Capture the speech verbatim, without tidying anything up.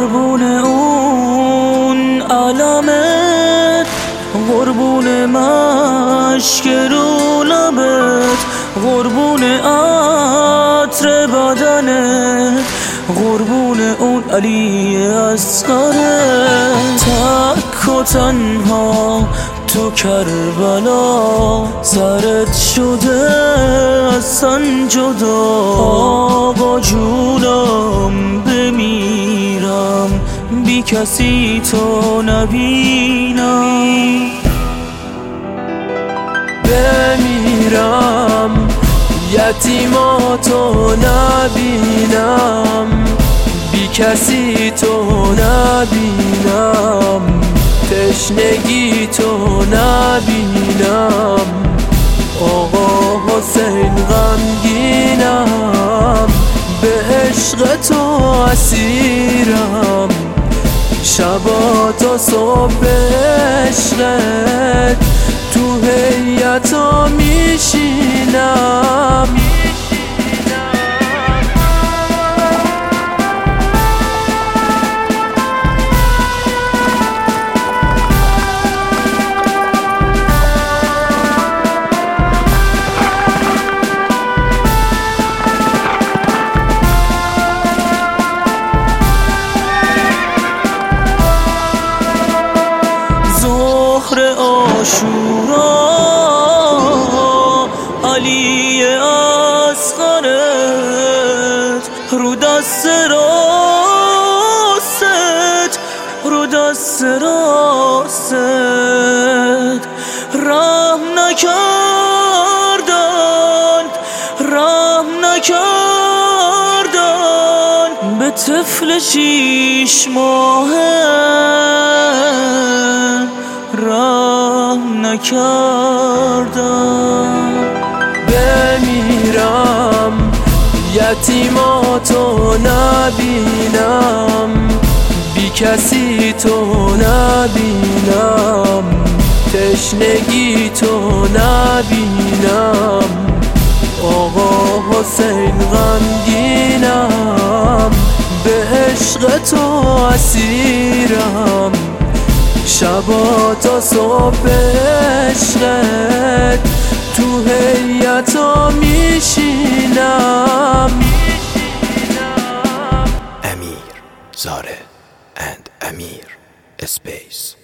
قربون اون علمت، قربون مشک رو لبت، قربون عطر بدنت، قربون اون علی اصغرت. تک و تنها تو کربلا سرت شده اصلا جدا. آقا جونم بمیرم بی کسی تو نبینم، بمیرم یتیماتو نبینم، بی کسی تو نبینم، تشنگی تو نبینم. آقا حسین غمگینم، به عشق تو اسیرم، شبا تا صبح عشقت تو هیئتا میشینم. عاشورا علی اصغرت، رو دست راست، رو دست راست رحم نکردن، رحم نکردن به طفل شیش ماهه، رحم نکردم. بمیرم یتیماتو نبینم، بی کسی تو نبینم، تشنگی تو نبینم. آقا حسین غمگینم، به عشق تو اسیرم، شبا تا صبح عشقت تو هیئتا میشینم. امیر زاره and امیر اسپیس